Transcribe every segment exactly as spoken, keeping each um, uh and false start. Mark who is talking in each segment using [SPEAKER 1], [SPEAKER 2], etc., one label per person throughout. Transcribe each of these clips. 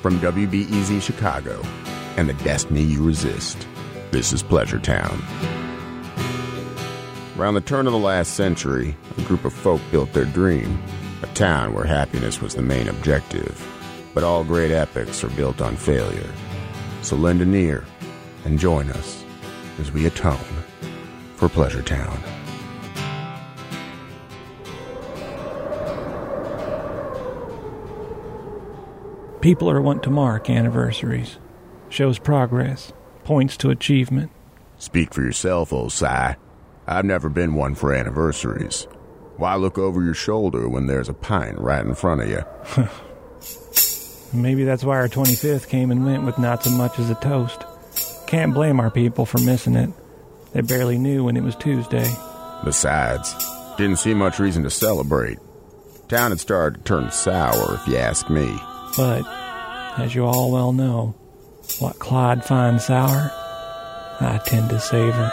[SPEAKER 1] From W B E Z Chicago and the destiny you resist, this is Pleasure Town. Around the turn of the last century, a group of folk built their dream, a town where happiness was the main objective. But all great epics are built on failure. So lend an ear and join us as we atone for Pleasure Town.
[SPEAKER 2] People are wont to mark anniversaries. Shows progress, points to achievement.
[SPEAKER 1] Speak for yourself, old Si. I've never been one for anniversaries. Why look over your shoulder when there's a pint right in front of you?
[SPEAKER 2] Maybe that's why our twenty-fifth came and went with not so much as a toast. Can't blame our people for missing it. They barely knew when it was Tuesday.
[SPEAKER 1] Besides, didn't see much reason to celebrate. Town had started to turn sour, if you ask me.
[SPEAKER 2] But, as you all well know, what Clyde finds sour, I tend to savor.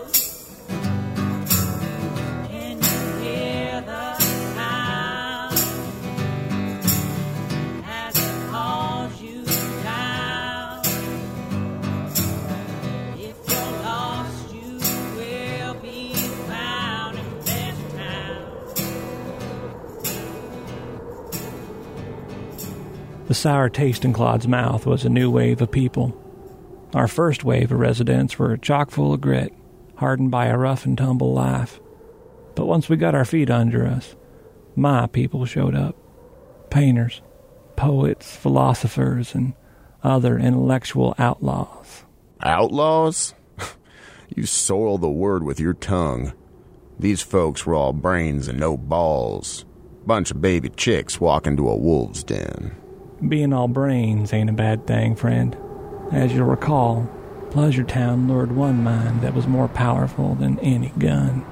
[SPEAKER 2] The sour taste in Claude's mouth was a new wave of people. Our first wave of residents were chock full of grit, hardened by a rough and tumble life. But once we got our feet under us, my people showed up. Painters, poets, philosophers, and other intellectual outlaws.
[SPEAKER 1] Outlaws? You soil the word with your tongue. These folks were all brains and no balls. Bunch of baby chicks walking to a wolf's den.
[SPEAKER 2] Being all brains ain't a bad thing, friend. As you'll recall, Pleasure Town lured one mind that was more powerful than any gun.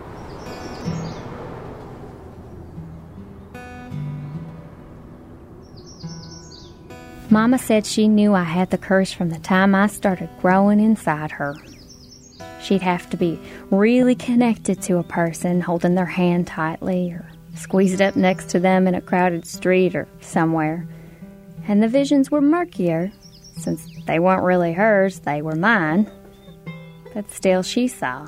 [SPEAKER 3] Mama said she knew I had the curse from the time I started growing inside her. She'd have to be really connected to a person, holding their hand tightly or squeezed up next to them in a crowded street or somewhere. And the visions were murkier. Since they weren't really hers, they were mine. But still she saw.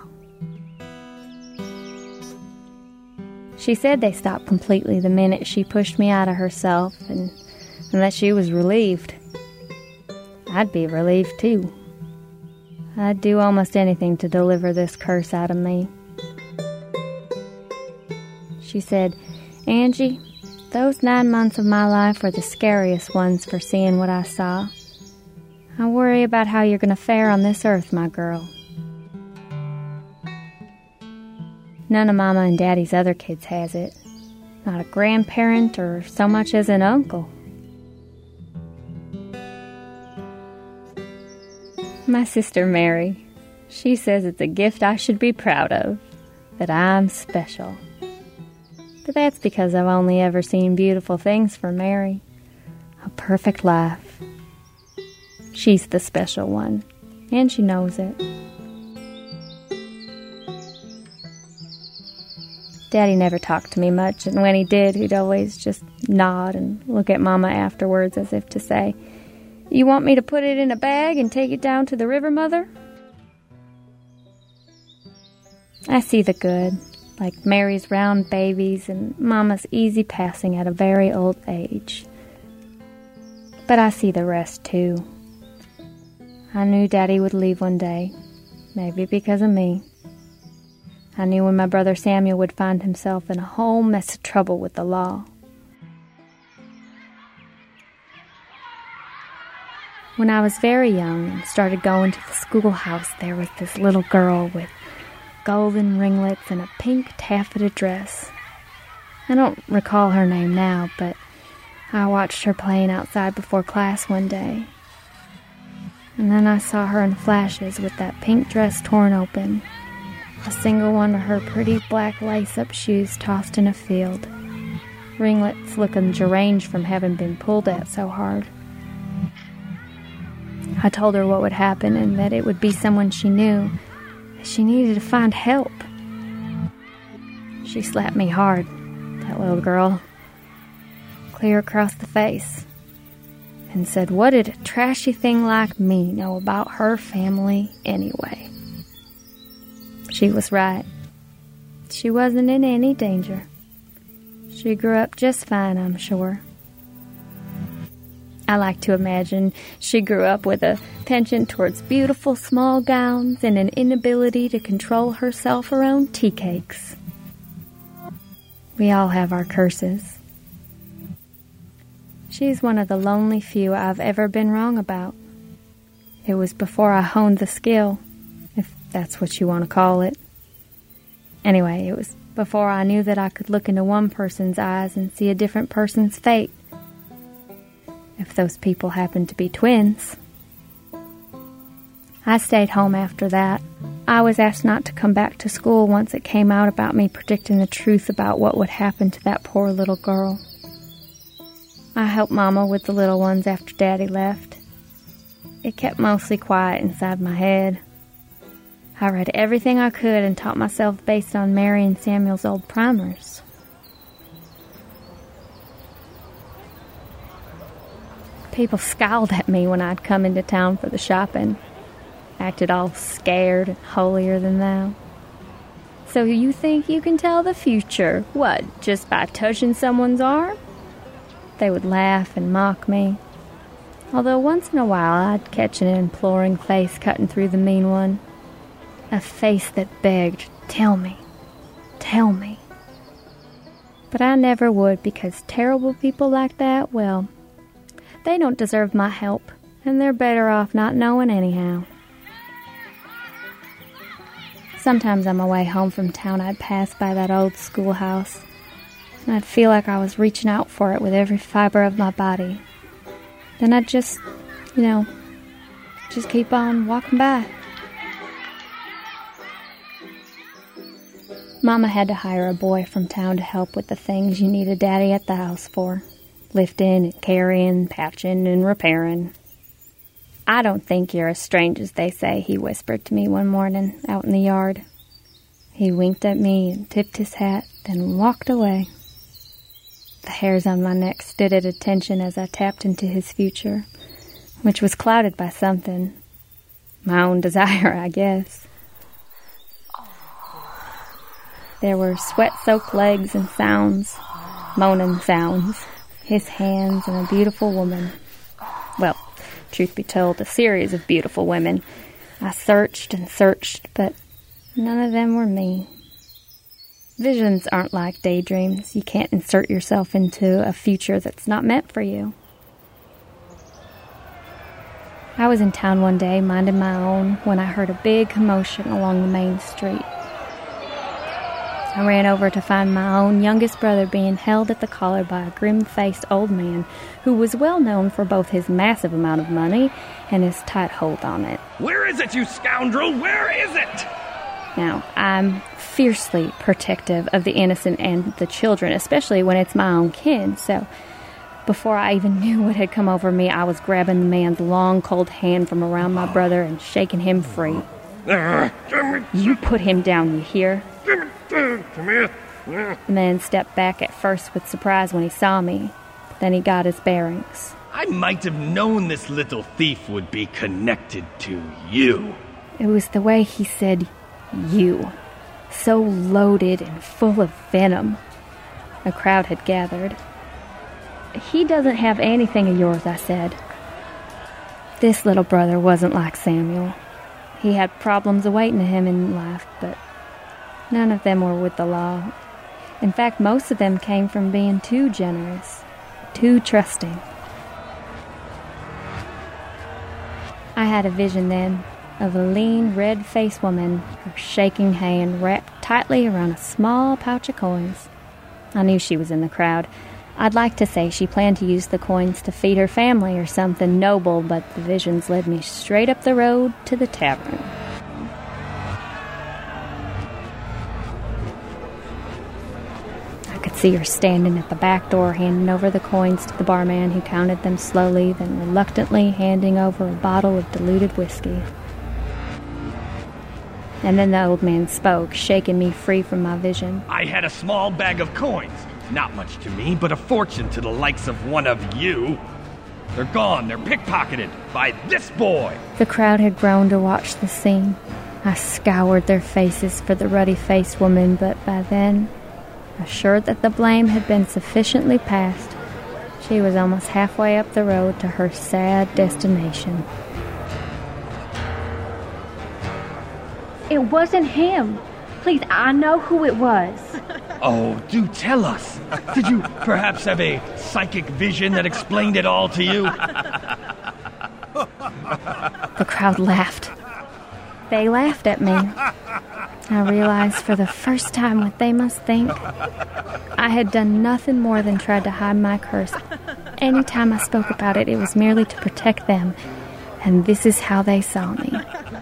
[SPEAKER 3] She said they stopped completely the minute she pushed me out of herself, and, and that she was relieved. I'd be relieved too. I'd do almost anything to deliver this curse out of me. She said, Angie, those nine months of my life were the scariest ones for seeing what I saw. I worry about how you're going to fare on this earth, my girl. None of Mama and Daddy's other kids has it. Not a grandparent or so much as an uncle. My sister Mary, she says it's a gift I should be proud of, that I'm special. But that's because I've only ever seen beautiful things for Mary. A perfect life. She's the special one, and she knows it. Daddy never talked to me much, and when he did, he'd always just nod and look at Mama afterwards as if to say, You want me to put it in a bag and take it down to the river, Mother? I see the good, like Mary's round babies and Mama's easy passing at a very old age. But I see the rest, too. I knew Daddy would leave one day, maybe because of me. I knew when my brother Samuel would find himself in a whole mess of trouble with the law. When I was very young and started going to the schoolhouse, there was this little girl with golden ringlets and a pink taffeta dress. I don't recall her name now, but I watched her playing outside before class one day. And then I saw her in flashes with that pink dress torn open, a single one of her pretty black lace-up shoes tossed in a field, ringlets looking deranged from having been pulled at so hard. I told her what would happen and that it would be someone she knew, that she needed to find help. She slapped me hard, that little girl, clear across the face. and said, what did a trashy thing like me know about her family anyway? She was right. She wasn't in any danger. She grew up just fine, I'm sure. I like to imagine she grew up with a penchant towards beautiful small gowns and an inability to control herself around tea cakes. We all have our curses. She's one of the lonely few I've ever been wrong about. It was before I honed the skill, if that's what you want to call it. Anyway, it was before I knew that I could look into one person's eyes and see a different person's fate. If those people happened to be twins. I stayed home after that. I was asked not to come back to school once it came out about me predicting the truth about what would happen to that poor little girl. I helped Mama with the little ones after Daddy left. It kept mostly quiet inside my head. I read everything I could and taught myself based on Mary and Samuel's old primers. People scowled at me when I'd come into town for the shopping. Acted all scared and holier than thou. So you think you can tell the future? What, just by touching someone's arm? They would laugh and mock me. Although once in a while I'd catch an imploring face cutting through the mean one. A face that begged, tell me, tell me. But I never would, because terrible people like that, well, they don't deserve my help, and they're better off not knowing anyhow. Sometimes on my way home from town, I'd pass by that old schoolhouse, and I'd feel like I was reaching out for it with every fiber of my body. Then I'd just, you know, just keep on walking by. Mama had to hire a boy from town to help with the things you need a daddy at the house for. Lifting and carrying, patching and repairing. I don't think you're as strange as they say, he whispered to me one morning out in the yard. He winked at me and tipped his hat, then walked away. The hairs on my neck stood at attention as I tapped into his future, which was clouded by something. My own desire, I guess. There were sweat-soaked legs and sounds, moaning sounds, his hands, and a beautiful woman. Well, truth be told, a series of beautiful women. I searched and searched, but none of them were me. Visions aren't like daydreams. You can't insert yourself into a future that's not meant for you. I was in town one day, minding my own, when I heard a big commotion along the main street. I ran over to find my own youngest brother being held at the collar by a grim-faced old man who was well known for both his massive amount of money and his tight hold on it.
[SPEAKER 4] Where is it, you scoundrel? Where is it?
[SPEAKER 3] Now, I'm fiercely protective of the innocent and the children, especially when it's my own kin, so before I even knew what had come over me, I was grabbing the man's long, cold hand from around my brother and shaking him free. You put him down, you hear? The man stepped back at first with surprise when he saw me. Then he got his bearings.
[SPEAKER 4] I might have known this little thief would be connected to you.
[SPEAKER 3] It was the way he said, you. So loaded and full of venom. A crowd had gathered. He doesn't have anything of yours, I said. This little brother wasn't like Samuel. He had problems awaiting him in life, but none of them were with the law. In fact, most of them came from being too generous, too trusting. I had a vision then of a lean, red-faced woman, her shaking hand wrapped tightly around a small pouch of coins. I knew she was in the crowd. I'd like to say she planned to use the coins to feed her family or something noble, but the visions led me straight up the road to the tavern. I could see her standing at the back door, handing over the coins to the barman, who counted them slowly, then reluctantly handing over a bottle of diluted whiskey. And then the old man spoke, shaking me free from my vision.
[SPEAKER 4] I had a small bag of coins. Not much to me, but a fortune to the likes of one of you. They're gone. They're pickpocketed by this boy.
[SPEAKER 3] The crowd had grown to watch the scene. I scoured their faces for the ruddy-faced woman, but by then, assured that the blame had been sufficiently passed, she was almost halfway up the road to her sad destination.
[SPEAKER 5] It wasn't him. Please, I know who it was.
[SPEAKER 4] Oh, do tell us. Did you perhaps have a psychic vision that explained it all to you?
[SPEAKER 3] The crowd laughed. They laughed at me. I realized for the first time what they must think. I had done nothing more than tried to hide my curse. Anytime I spoke about it, it was merely to protect them. And this is how they saw me.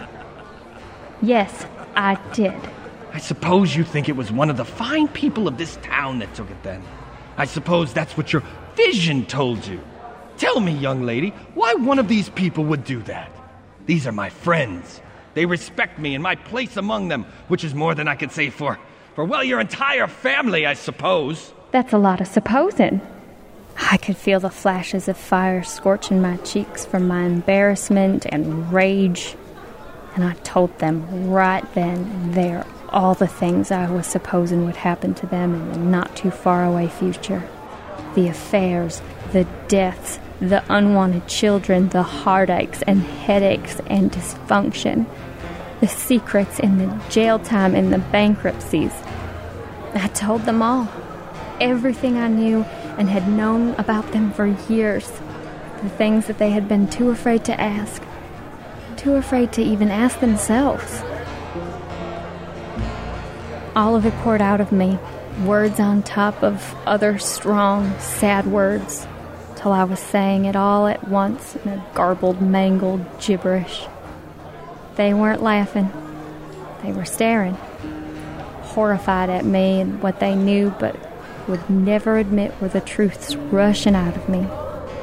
[SPEAKER 3] Yes, I did.
[SPEAKER 4] I suppose you think it was one of the fine people of this town that took it then. I suppose that's what your vision told you. Tell me, young lady, why one of these people would do that? These are my friends. They respect me and my place among them, which is more than I could say for, for, well, your entire family, I suppose.
[SPEAKER 3] That's a lot of supposing. I could feel the flashes of fire scorching my cheeks from my embarrassment and rage. And I told them right then and there all the things I was supposing would happen to them in the not-too-far-away future. The affairs, the deaths, the unwanted children, the heartaches and headaches and dysfunction, the secrets and the jail time and the bankruptcies. I told them all. Everything I knew and had known about them for years. The things that they had been too afraid to ask. Too afraid to even ask themselves. All of it poured out of me, words on top of other strong, sad words, till I was saying it all at once in a garbled, mangled gibberish. They weren't laughing. They were staring, horrified at me and what they knew but would never admit were the truths rushing out of me.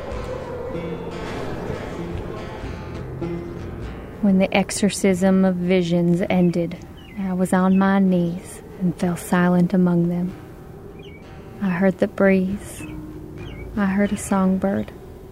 [SPEAKER 3] When the exorcism of visions ended, I was on my knees and fell silent among them. I heard the breeze. I heard a songbird.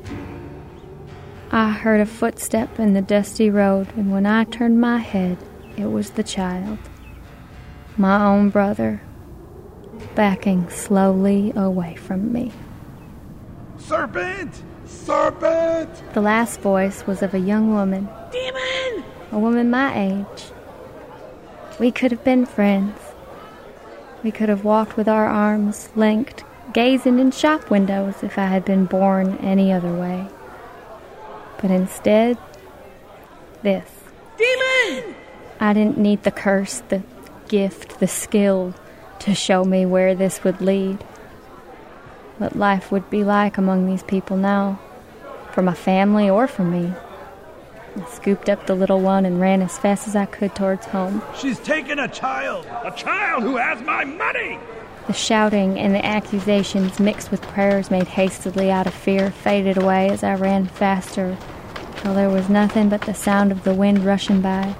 [SPEAKER 3] I heard a footstep in the dusty road, and when I turned my head, it was the child, my own brother, backing slowly away from me.
[SPEAKER 6] Serpent! Serpent!
[SPEAKER 3] The last voice was of a young woman.
[SPEAKER 5] Demon!
[SPEAKER 3] A woman my age. We could have been friends. We could have walked with our arms linked, gazing in shop windows if I had been born any other way. But instead, this.
[SPEAKER 5] Demon!
[SPEAKER 3] I didn't need the curse, the gift, the skill to show me where this would lead. What life would be like among these people now, for my family or for me. I scooped up the little one and ran as fast as I could towards home.
[SPEAKER 6] She's taken a child!
[SPEAKER 4] A child who has my money!
[SPEAKER 3] The shouting and the accusations mixed with prayers made hastily out of fear faded away as I ran faster, till there was nothing but the sound of the wind rushing by.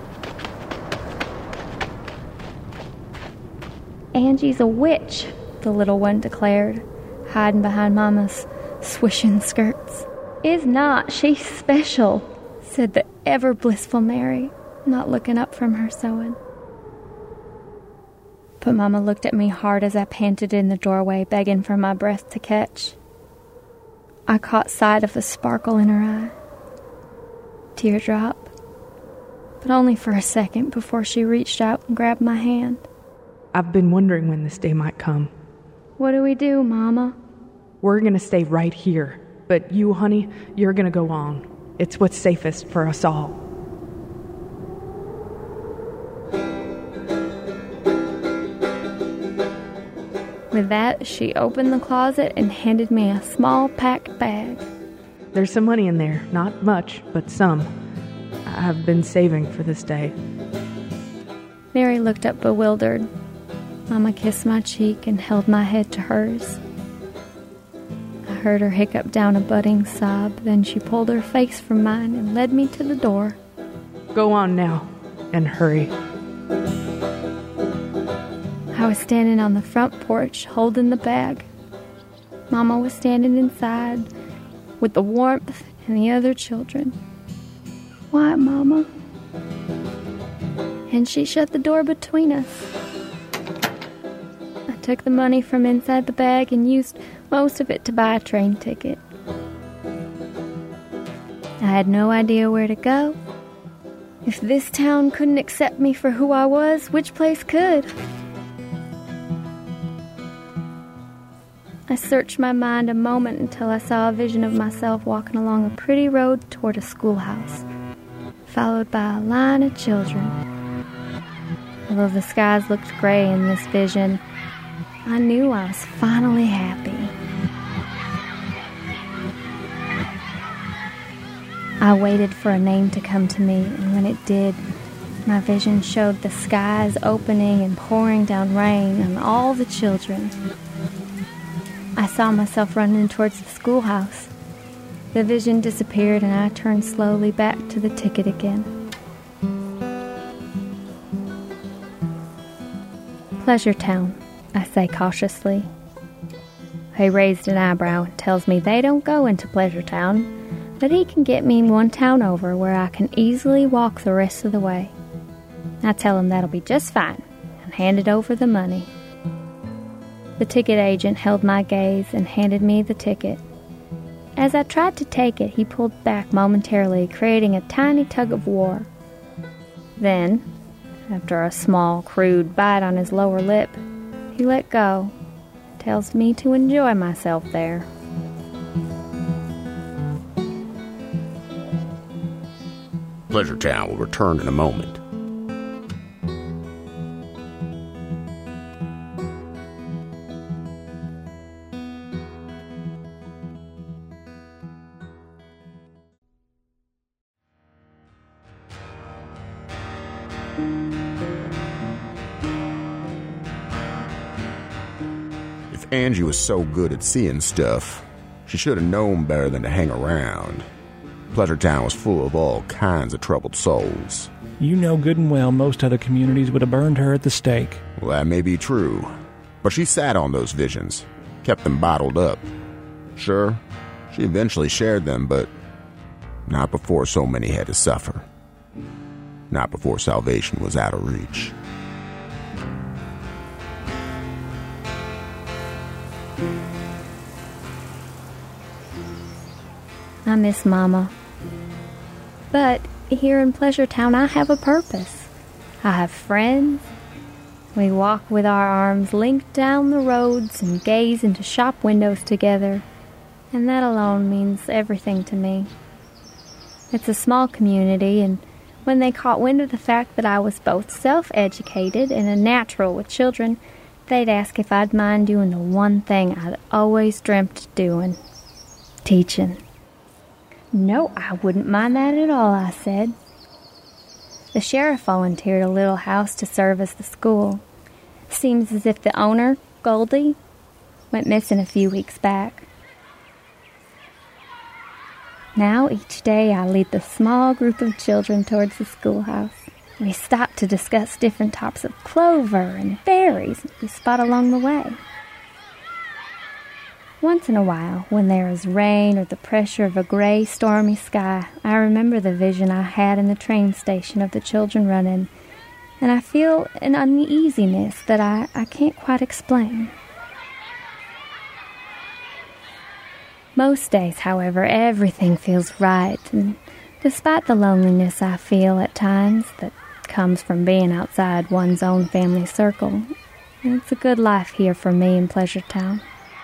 [SPEAKER 3] Angie's a witch, the little one declared, hiding behind Mama's swishing skirts. Is not, she's special, said the ever-blissful Mary, not looking up from her sewing. But Mama looked at me hard as I panted in the doorway, begging for my breath to catch. I caught sight of the sparkle in her eye. Teardrop. But only for a second before she reached out and grabbed my hand.
[SPEAKER 7] I've been wondering when this day might come.
[SPEAKER 3] What do we do, Mama?
[SPEAKER 7] We're gonna stay right here. But you, honey, you're gonna go on. It's what's safest for us all.
[SPEAKER 3] With that, she opened the closet and handed me a small packed bag.
[SPEAKER 7] There's some money in there. Not much, but some. I've been saving for this day.
[SPEAKER 3] Mary looked up bewildered. Mama kissed my cheek and held my head to hers. I heard her hiccup down a budding sob, then she pulled her face from mine and led me to the door.
[SPEAKER 7] Go on now, and hurry.
[SPEAKER 3] I was standing on the front porch, holding the bag. Mama was standing inside, with the warmth and the other children. Why, Mama? And she shut the door between us. I took the money from inside the bag and used most of it to buy a train ticket. I had no idea where to go. If this town couldn't accept me for who I was, which place could? I searched my mind a moment until I saw a vision of myself walking along a pretty road toward a schoolhouse, followed by a line of children. Although the skies looked gray in this vision, I knew I was finally happy. I waited for a name to come to me, and when it did, my vision showed the skies opening and pouring down rain on all the children. I saw myself running towards the schoolhouse. The vision disappeared, and I turned slowly back to the ticket again. Pleasure Town, I say cautiously. He raised an eyebrow and tells me they don't go into Pleasure Town, but he can get me one town over where I can easily walk the rest of the way. I tell him that'll be just fine and handed over the money. The ticket agent held my gaze and handed me the ticket. As I tried to take it, he pulled back momentarily, creating a tiny tug of war. Then, after a small, crude bite on his lower lip, he let go, tells me to enjoy myself there.
[SPEAKER 1] Pleasure Town will return in a moment. If Angie was so good at seeing stuff, she should have known better than to hang around. Pleasure Town was full of all kinds of troubled souls.
[SPEAKER 2] You know good and well most other communities would have burned her at the stake.
[SPEAKER 1] Well, that may be true, but she sat on those visions, kept them bottled up. Sure, she eventually shared them, but not before so many had to suffer. Not before salvation was out of reach.
[SPEAKER 3] I miss Mama. But here in Pleasure Town, I have a purpose. I have friends. We walk with our arms linked down the roads and gaze into shop windows together, and that alone means everything to me. It's a small community, and when they caught wind of the fact that I was both self-educated and a natural with children, they'd ask if I'd mind doing the one thing I'd always dreamt of doing: teaching. No, I wouldn't mind that at all, I said. The sheriff volunteered a little house to serve as the school. Seems as if the owner, Goldie, went missing a few weeks back. Now each day I lead the small group of children towards the schoolhouse. We stop to discuss different types of clover and berries we spot along the way. Once in a while, when there is rain or the pressure of a gray, stormy sky, I remember the vision I had in the train station of the children running, and I feel an uneasiness that I, I can't quite explain. Most days, however, everything feels right, and despite the loneliness I feel at times that comes from being outside one's own family circle, it's a good life here for me in Pleasure Town.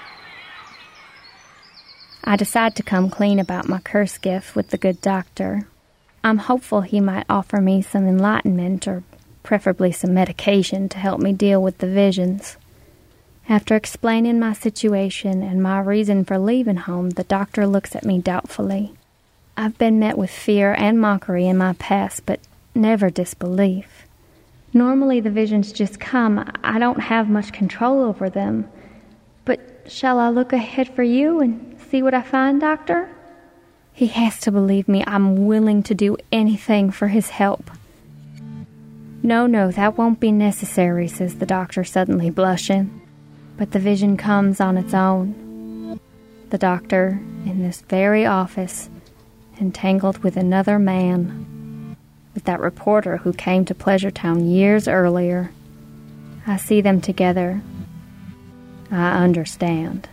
[SPEAKER 3] I decide to come clean about my curse gift with the good doctor. I'm hopeful he might offer me some enlightenment, or preferably some medication to help me deal with the visions. After explaining my situation and my reason for leaving home, the doctor looks at me doubtfully. I've been met with fear and mockery in my past, but never disbelief. Normally the visions just come. I don't have much control over them. But shall I look ahead for you and see what I find, Doctor? He has to believe me. I'm willing to do anything for his help. No, no, that won't be necessary, says the doctor, suddenly blushing. But the vision comes on its own. The doctor in this very office, entangled with another man, with that reporter who came to Pleasuretown years earlier. I see them together. I understand.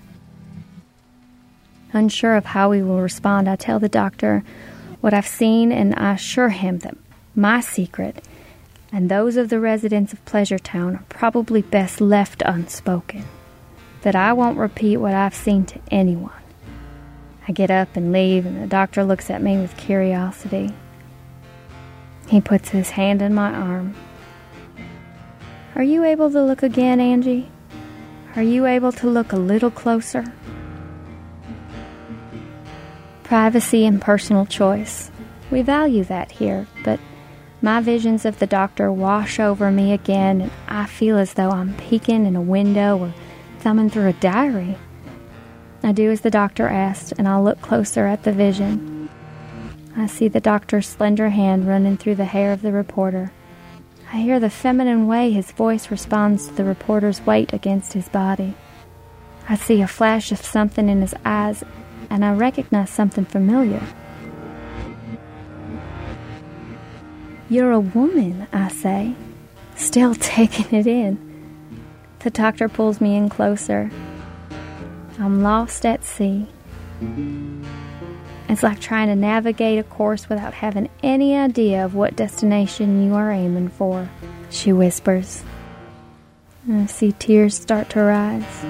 [SPEAKER 3] Unsure of how he will respond, I tell the doctor what I've seen, and I assure him that my secret and those of the residents of Pleasuretown are probably best left unspoken, that I won't repeat what I've seen to anyone. I get up and leave, and the doctor looks at me with curiosity. He puts his hand in my arm. Are you able to look again, Angie? Are you able to look a little closer? Privacy and personal choice. We value that here, but my visions of the doctor wash over me again, and I feel as though I'm peeking in a window or thumbing through a diary. I do as the doctor asked, and I'll look closer at the vision. I see the doctor's slender hand running through the hair of the reporter. I hear the feminine way his voice responds to the reporter's weight against his body. I see a flash of something in his eyes, and I recognize something familiar. You're a woman, I say, still taking it in. The doctor pulls me in closer. I'm lost at sea. It's like trying to navigate a course without having any idea of what destination you are aiming for, she whispers. I see tears start to rise.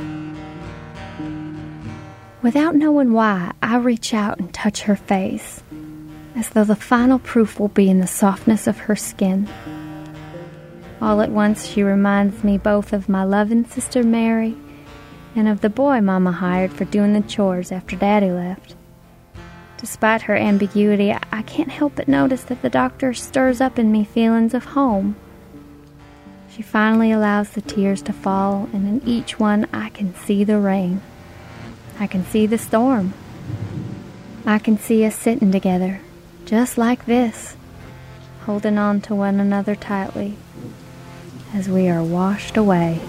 [SPEAKER 3] Without knowing why, I reach out and touch her face, as though the final proof will be in the softness of her skin. All at once, she reminds me both of my loving sister Mary and of the boy Mama hired for doing the chores after Daddy left. Despite her ambiguity, I can't help but notice that the doctor stirs up in me feelings of home. She finally allows the tears to fall, and in each one I can see the rain. I can see the storm. I can see us sitting together, just like this, holding on to one another tightly as we are washed away.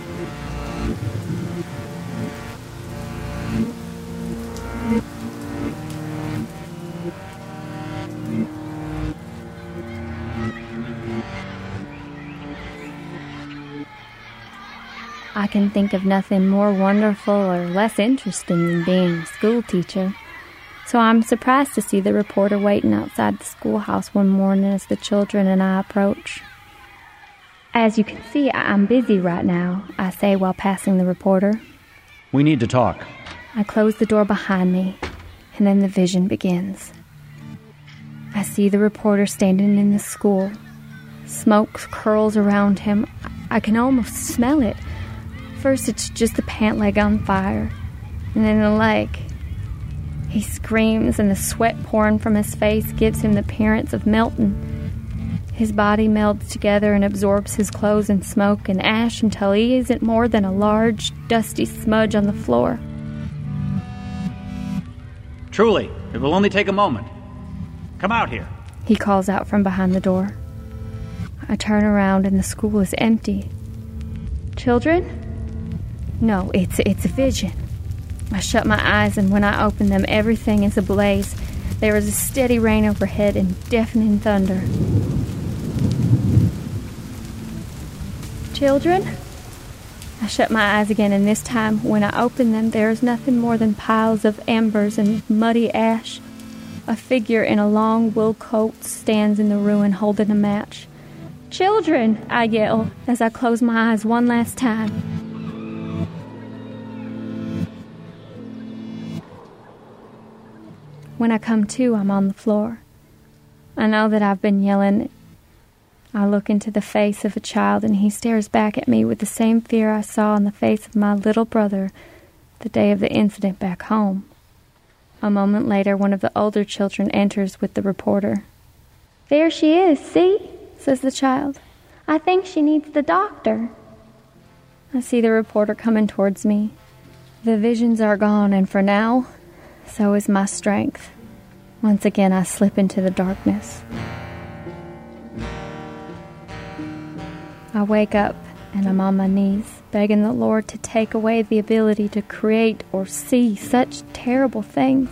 [SPEAKER 3] I can think of nothing more wonderful or less interesting than being a school teacher, so I'm surprised to see the reporter waiting outside the schoolhouse one morning as the children and I approach. As you can see, I'm busy right now, I say while passing the reporter.
[SPEAKER 8] We need to talk.
[SPEAKER 3] I close the door behind me, and then the vision begins. I see the reporter standing in the school. Smoke curls around him. I can almost smell it. First, it's just the pant leg on fire, and then the leg. He screams, and the sweat pouring from his face gives him the appearance of melting. His body melds together and absorbs his clothes in smoke and ash until he isn't more than a large, dusty smudge on the floor.
[SPEAKER 8] Truly, it will only take a moment. Come out here,
[SPEAKER 3] he calls out from behind the door. I turn around, and the school is empty. Children? No, it's, it's a vision. I shut my eyes, and when I open them, everything is ablaze. There is a steady rain overhead and deafening thunder. Children? I shut my eyes again, and this time, when I open them, there is nothing more than piles of embers and muddy ash. A figure in a long wool coat stands in the ruin holding a match. Children, I yell as I close my eyes one last time. When I come to, I'm on the floor. I know that I've been yelling. I look into the face of a child, and he stares back at me with the same fear I saw on the face of my little brother the day of the incident back home. A moment later, one of the older children enters with the reporter.
[SPEAKER 5] There she is, see? Says the child. I think she needs the doctor.
[SPEAKER 3] I see the reporter coming towards me. The visions are gone, and for now, so is my strength. Once again, I slip into the darkness. I wake up, and I'm on my knees. begging the Lord to take away the ability to create or see such terrible things.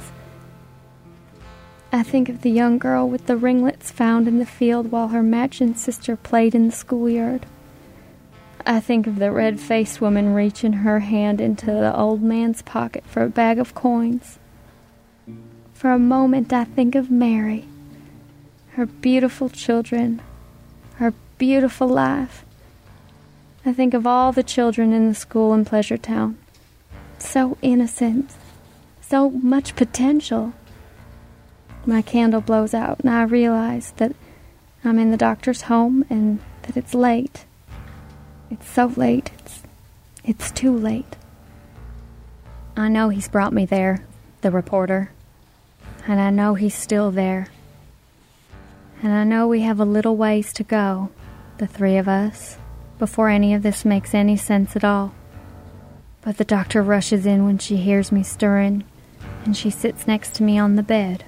[SPEAKER 3] I think of the young girl with the ringlets found in the field while her matching sister played in the schoolyard. I think of the red-faced woman reaching her hand into the old man's pocket for a bag of coins. For a moment I think of Mary, her beautiful children, her beautiful life. I think of all the children in the school in Pleasure Town. So innocent, so much potential. My candle blows out and I realize that I'm in the doctor's home and that it's late. It's so late. It's, it's too late. I know he's brought me there, the reporter. And I know he's still there. And I know we have a little ways to go, the three of us, before any of this makes any sense at all. But the doctor rushes in when she hears me stirring, and she sits next to me on the bed.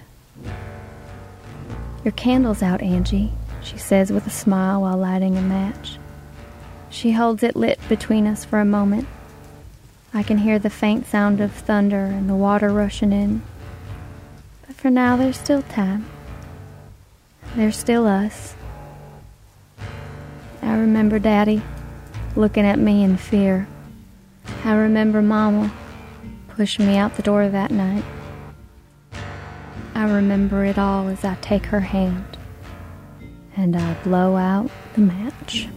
[SPEAKER 3] "Your candle's out, Angie," she says with a smile while lighting a match. She holds it lit between us for a moment. I can hear the faint sound of thunder and the water rushing in. But for now, there's still time. There's still us. I remember Daddy looking at me in fear. I remember Mama pushing me out the door that night. I remember it all as I take her hand and I blow out the match.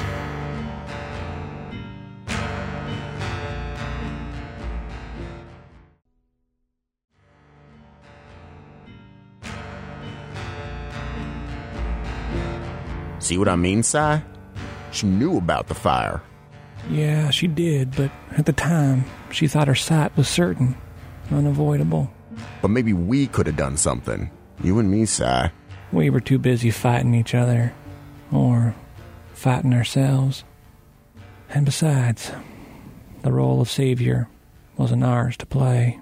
[SPEAKER 1] See what I mean, Si? She knew about the fire.
[SPEAKER 2] Yeah, she did, but at the time, she thought her sight was certain, unavoidable.
[SPEAKER 1] But maybe we could have done something. You and me, Si.
[SPEAKER 2] We were too busy fighting each other, or fighting ourselves. And besides, the role of savior wasn't ours to play.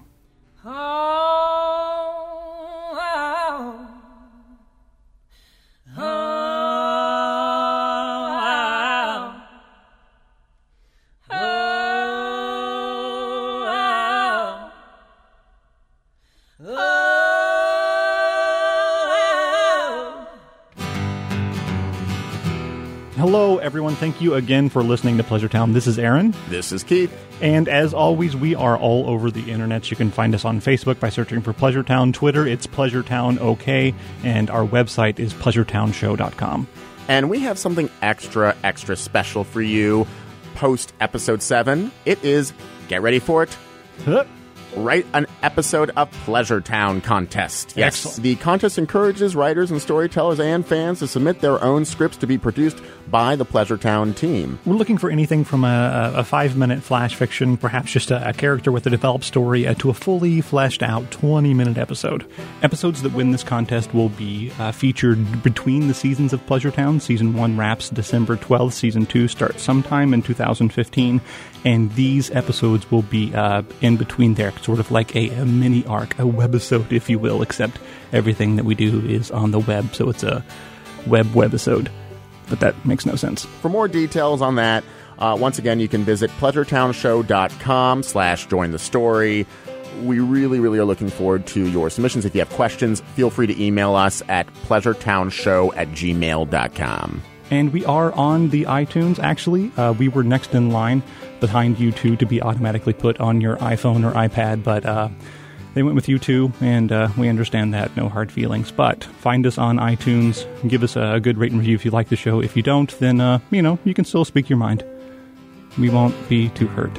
[SPEAKER 9] Hello, everyone. Thank you again for listening to Pleasure Town. This is Aaron.
[SPEAKER 1] This is Keith.
[SPEAKER 9] And as always, we are all over the internet. You can find us on Facebook by searching for Pleasure Town. Twitter, it's Pleasure Town OK. And our website is pleasure town show dot com.
[SPEAKER 1] And we have something extra, extra special for you post episode seven. It is, get ready for it,
[SPEAKER 9] Huh?
[SPEAKER 1] write an episode of Pleasure Town contest. Yes,
[SPEAKER 9] Excellent.
[SPEAKER 1] The contest encourages writers and storytellers and fans to submit their own scripts to be produced by the Pleasure Town team.
[SPEAKER 9] We're looking for anything from a, a five-minute flash fiction, perhaps just a, a character with a developed story, uh, to a fully fleshed-out twenty-minute episode. Episodes that win this contest will be uh, featured between the seasons of Pleasure Town. Season one wraps December twelfth. Season two starts sometime in two thousand fifteen. And these episodes will be uh, in between there, sort of like a, a mini arc, a webisode, if you will, except everything that we do is on the web, so it's a web webisode. But that makes no sense.
[SPEAKER 1] For more details on that, uh, once again, you can visit pleasure town show dot com slash join the story. We really, really are looking forward to your submissions. If you have questions, feel free to email us at pleasure town show at gmail dot com.
[SPEAKER 9] And we are on the iTunes, actually. Uh, we were next in line behind U two to be automatically put on your iPhone or iPad, but uh, they went with U two, and uh, we understand that. No hard feelings. But find us on iTunes. Give us a good rate and review if you like the show. If you don't, then, uh, you know, you can still speak your mind. We won't be too hurt.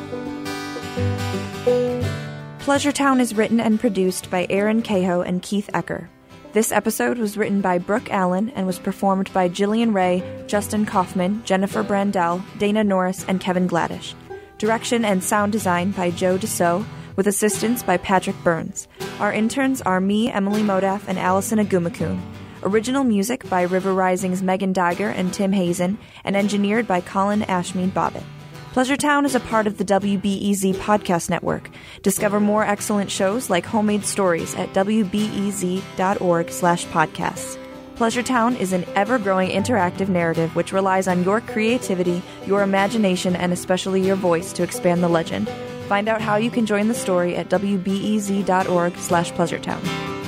[SPEAKER 10] Pleasure Town is written and produced by Aaron Cahoe and Keith Ecker. This episode was written by Brooke Allen and was performed by Jillian Ray, Justin Kaufman, Jennifer Brandell, Dana Norris, and Kevin Gladish. Direction and sound design by Joe Deso, with assistance by Patrick Burns. Our interns are me, Emily Modaff, and Allison Agumakun. Original music by River Rising's Megan Dagger and Tim Hazen, and engineered by Colin Ashmead Bobbitt. Pleasure Town is a part of the W B E Z podcast network. Discover more excellent shows like Homemade Stories at w b e z dot org slash podcasts. Pleasure Town is an ever-growing interactive narrative which relies on your creativity, your imagination, and especially your voice to expand the legend. Find out how you can join the story at w b e z dot org slash pleasuretown.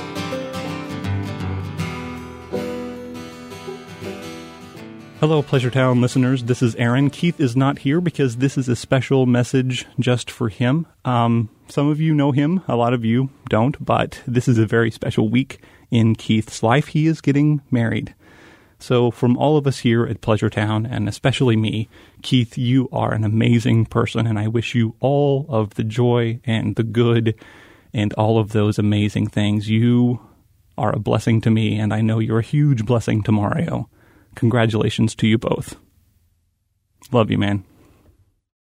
[SPEAKER 9] Hello, Pleasure Town listeners. This is Aaron. Keith is not here because this is a special message just for him. Um, some of you know him, a lot of you don't, but this is a very special week in Keith's life. He is getting married. So from all of us here at Pleasure Town, and especially me, Keith, you are an amazing person, and I wish you all of the joy and the good and all of those amazing things. You are a blessing to me, and I know you're a huge blessing to Mario. Congratulations to you both. Love you, man.